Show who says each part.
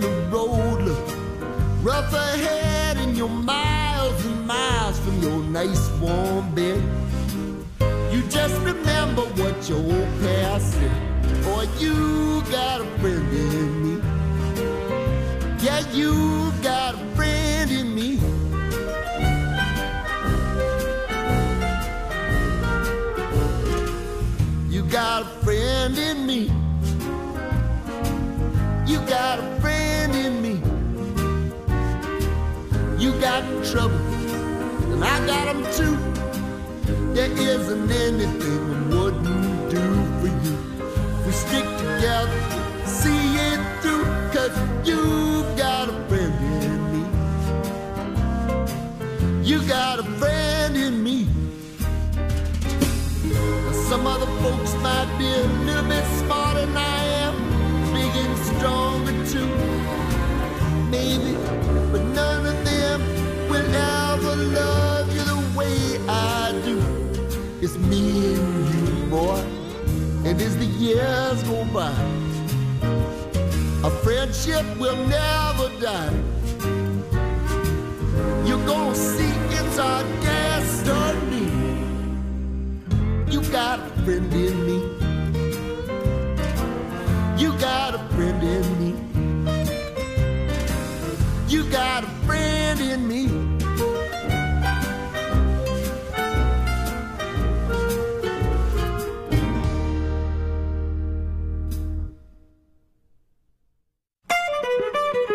Speaker 1: the road look rough ahead and you're miles and miles from your nice warm bed, you just remember what your old past said. Boy, you got a friend in me. Yeah, you got a friend in me. You got a friend in me. You got a friend in me. You got trouble, and I got them too. There isn't anything I wouldn't do for you. We stick together, see it through, 'cause you've got a friend in me. You got a friend in me. Now, some other folks might be a little bit smarter than I am, big and stronger too, maybe, but none of them will ever love you the way I do. It's me and you, boy, and as the years go by, our friendship will never die. You're gonna see it's our destiny. You got a friend in me. You got